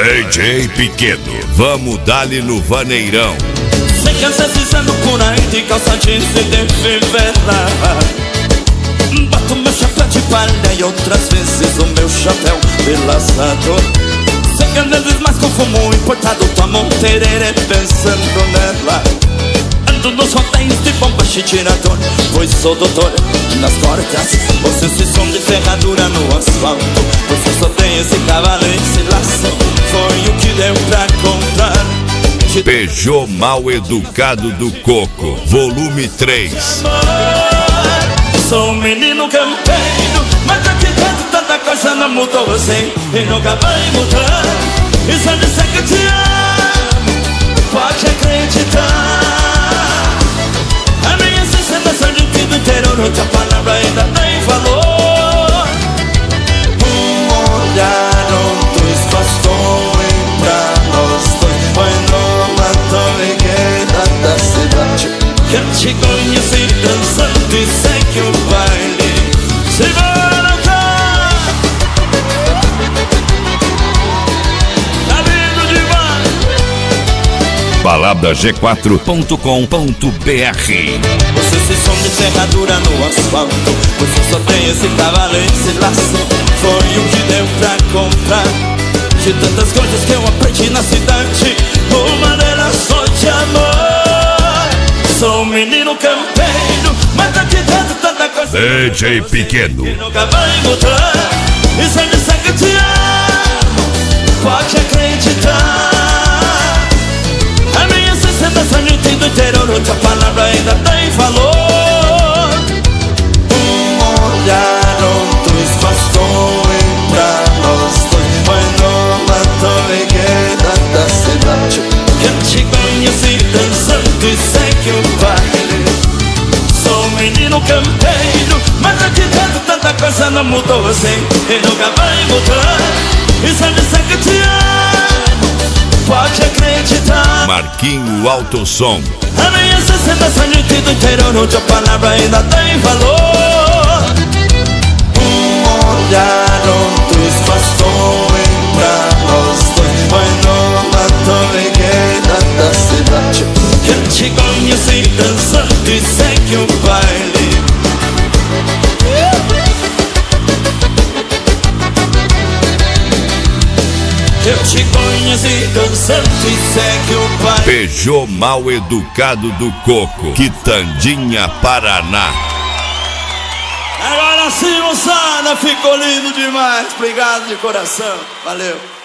DJ Pequeno, vamos dar-lhe no vaneirão. Sei que às vezes ando por aí de calça jeans e de fivela. Boto meu chapéu de palha e outras vezes o meu chapéu de laçador. Sei que às vezes mais com fumo importado, tomo um tererê pensando nela. Ando nos rodeios de bomba tirador, pois sou doutor nas cordas. Você se som de ferradura no asfalto, você só tem esse cavalo, esse laço. Foi o que deu pra comprar. Peugeot Mal Educado do Coco, volume 3. Sou um menino campeiro, mas aqui dentro tanta coisa não mudou assim e nunca vai mudar. E se eu disser que eu te amo, pode acreditar. A minha sensação de que do interior, outra palavra ainda tem valor. Um olhar, dois bastões pra nós dois. Foi numa torregueira da cidade que eu te conheci dançando e sei que o baile se vai notar. Tá lindo demais. PalabraG4.com.br. Você se som de ferradura no asfalto, você só tem esse cavalo, esse laço. Foi o que deu pra comprar. De tantas coisas que eu aprendi na cidade, uma delas só de amor. Sou um menino campeiro, mas aqui dentro tanta coisa DJ Pequeno, que nunca vai mudar. E se eu disser que eu te amo, pode acreditar. A minha sensação de ter do interior, outra palavra ainda tem valor. Um olhar, dois bastões pra nós dois. Foi numa torregueira da cidade que eu te conheci dançando e sei que o baile. Sou um menino campeiro, mas aqui dentro tanta coisa não mudou assim e nunca vai mudar. E se eu disser que eu te amo, pode acreditar. Marquinho Autosom. A minha sensação de ti do interior, onde a palavra ainda tem valor. Um olhar, dois bastões pra nós dois. Foi numa torregueira da cidade que eu te conheci dançando e sei que o baile. Eu te conheci dançando e sei que o baile. Peugeot Mal Educado do Coco, Quitandinha, Paraná. Agora sim, moçada, ficou lindo demais. Obrigado de coração, valeu.